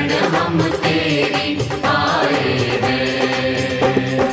शरण हम तेरी आए हैं।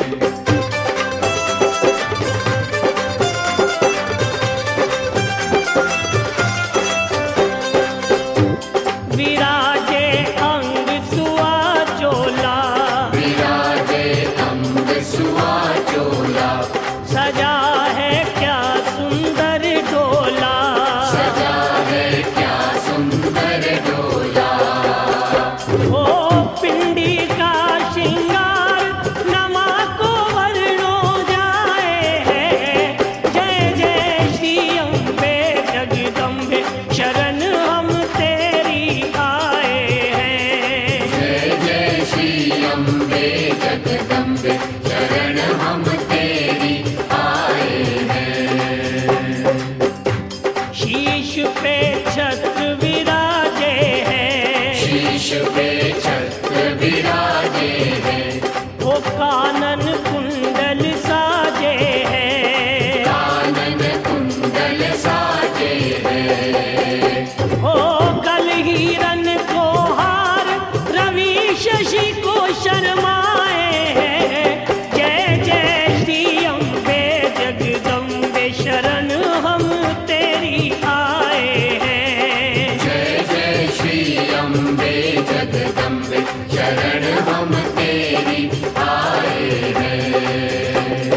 विराजे अंग सुआ चोला, विराजे अंग सुआ चोला, सजा है क्या सुंदर डोला, सजा है क्या सुंदर डोला। ओ पिंडी का श्रृंगार नमा को वर्णो जाए है। जय जय श्री अम्बे जगदम्बे शरण हम तेरी आए हैं। जय जय श्री अम्बे जगदम्बे शरण हम तेरी आए हैं। शीश पे छत्र विराजे हैं, शीश पे छत्र विराजे हैं, वो कानन कुंडल साजे हैं, कानन कुंडल साजे हैं। ओ कल हिरन को हार रवि शशि को शर्माए हैं। जय जय श्री अम्बे जगदम्बे शरण हम तेरी आए हैं। जय जय श्री अम्बे जगदम्बे शरण हम तेरी आए हैं।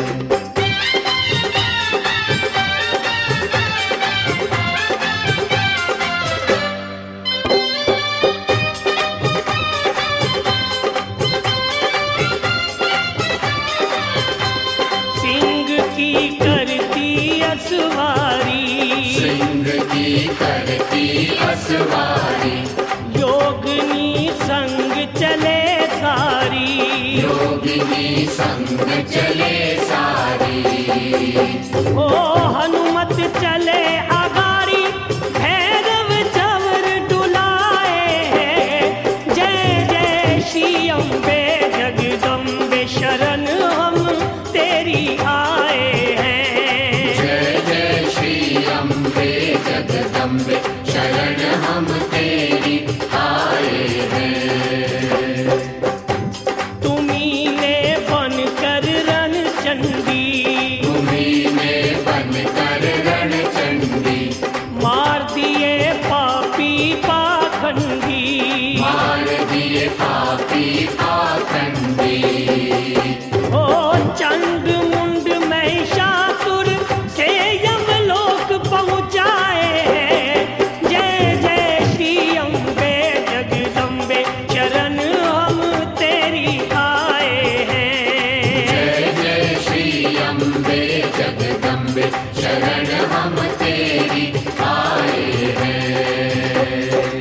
सिंह की करती असवारी, सिंह की करती असवारी, योगिनी संग चले सारी, योगिनी संग चले सारी। ओ हनुमत चले अगारी, भैरव चवर डुलाए हैं। जय जय श्री अम्बे जगदम्बे शरण हम तेरी आए हैं। जय जय श्री अम्बे जगदम्बे शरण हम तेरी आए हैं। तुम्ही ने बनकर रण चंडी, तुम्ही ने बनकर रण चंडी, मार दिए पापी पाखंडी, मार दिए पापी पाखंडी। ओ चंड मुंड महिषासुर से यमलोक पहुँचाए हैं। जय जय श्री अम्बे जगदम्बे शरण हम तेरी आए हैं। जय जय श्री अम्बे जगदम्बे शरण हम तेरी आए हैं।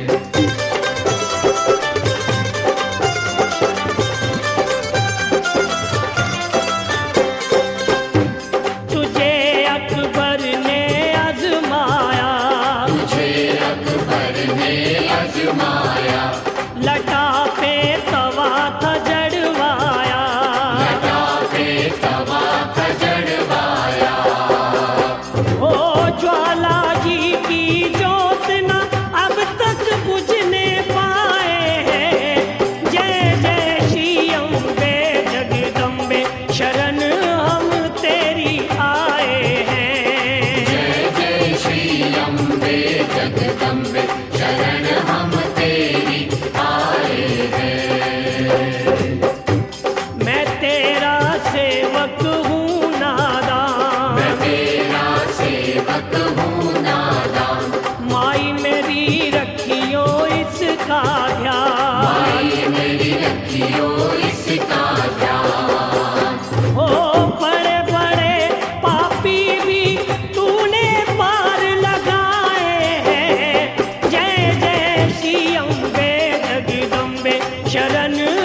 तुझे अकबर ने आजमाया, तुझे अकबर ने आजमाया, लटा पे तवा था जड़वाया, लटा पे तवा था जड़वाया। ओ ज्वाला जी की ज्योत न अब तक बुझने पाए हैं। जय जय श्री अम्बे जगदम्बे शरण हम तेरी आए हैं। जय जय श्री अम्बे जगदम्बे शरण हम तेरी आए हैं। मैं तेरा सेवक हूँ नादान, मैं तेरा सेवक हूँ नादान, माई मेरी रखियो इसका ध्यान। माई मेरी रखियो इसका ध्यान। ओ बड़े बड़े पापी भी तूने पार लगाए हैं। जय जय श्री अम्बे जगदम्बे शरण